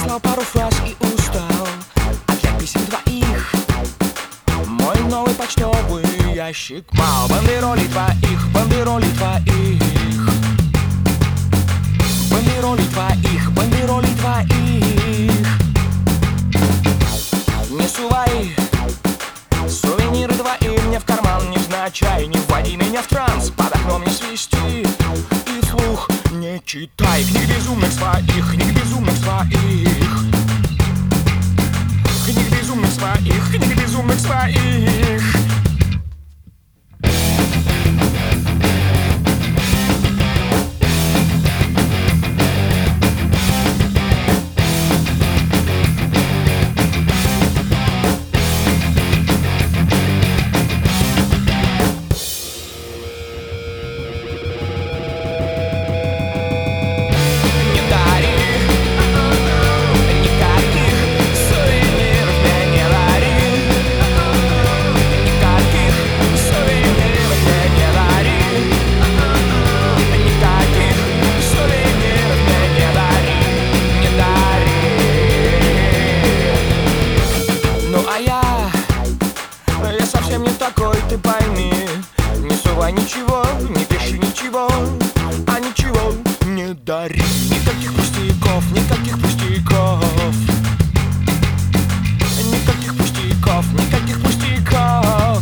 написал пару фраз и устал от для писем твоих. Мой новый почтовый ящик мал бандеролей твоих, бандеролей твоих, бандеролей твоих, бандеролей твоих. Не сувай сувениры твои мне в карман невзначай, не вводи меня в транс, под окном не свисти и вслух не читай книг безумных своих, книг безумных своих, книг безумных своих, книг безумных своих. Я совсем не такой, ты пойми. Не сувай ничего, не пиши ничего, а ничего не дари. Никаких пустяков, никаких пустяков, никаких пустяков, никаких пустяков.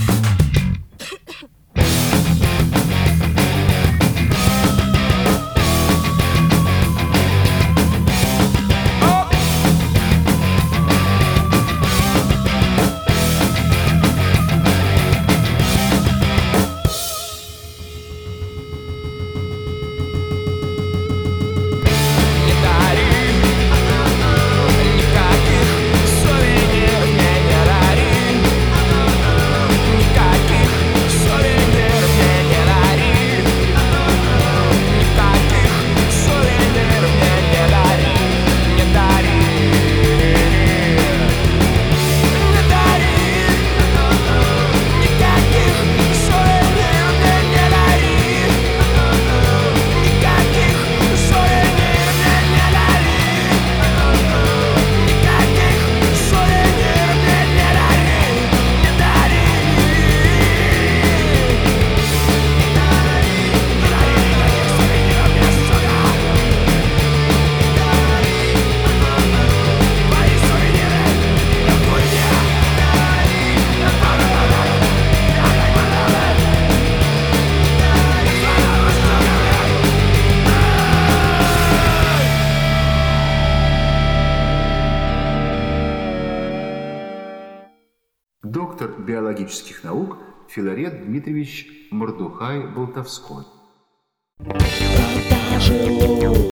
Доктор биологических наук Филарет Дмитриевич Мордухай-Болтовской.